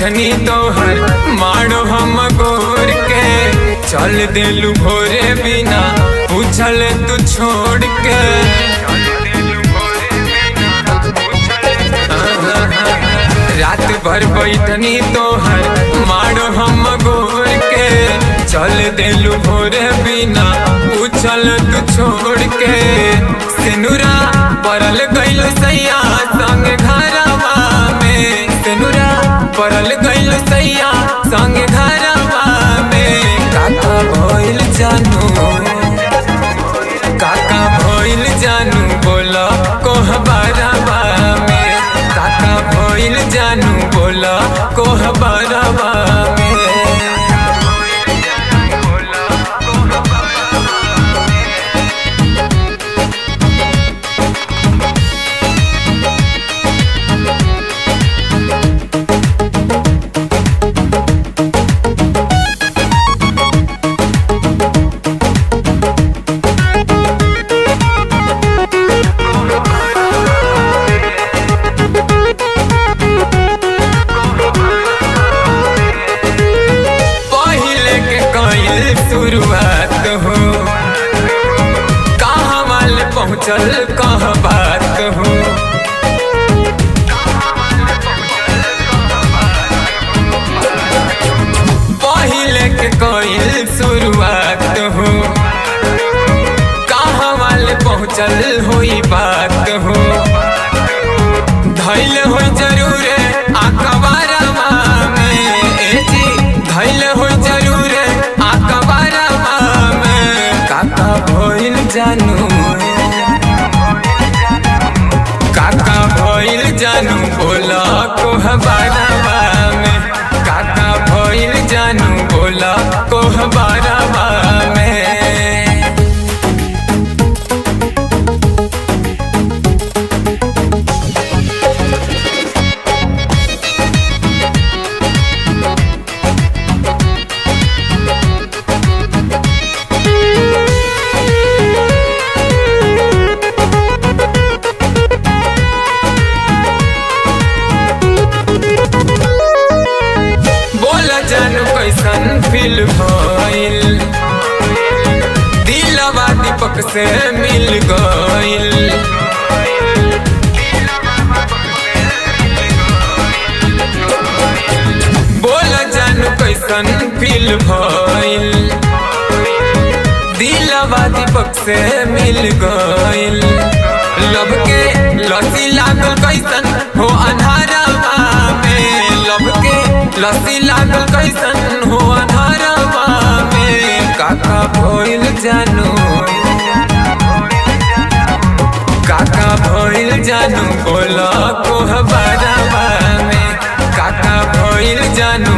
बैठनी तोहर मारो हम गोर के चल देलू भोरे बिना पूछल तू छोड़ के। रात भर बैठनी तोहर मारो हम गोर के चल देलू भोरे बिना पूछल तू छोड़ के। सिनुरा परल गइल सैया संग घरवा में, सिनुरा परल गइल सैया संग घरवा में। काका भइल जानू, काका भइल जानू बोला कोहबरवा में, काका भइल जानू बोला कोहबरवा में। शुरुआत हो कहाँ वाल पहुँचल कहाँ बात हो। पहले के कोई शुरुआत हो कहाँ वाल पहुँचल होई बात हो। धैल हो जरूर आकबारवा में, ए जी धैल हो जरूर काका भइल जानू, काका भइल जानू बोला कोहबरवा में, काका भइल जानू बोला कोहबरवा में। जानू कैसन फील भइल दिलवा दीपक से मिल गइल। बोल जानू कैसन फील भइल दिलवा दीपक से मिल गइल। लब के लसी लागल कैसन हो अन्हारवा में, लब के लसी लागल कैसन हो अन्हारवा में। काका भइल जानू, काका भइल जानू बोला कोहबरवा में, काका भइल जानू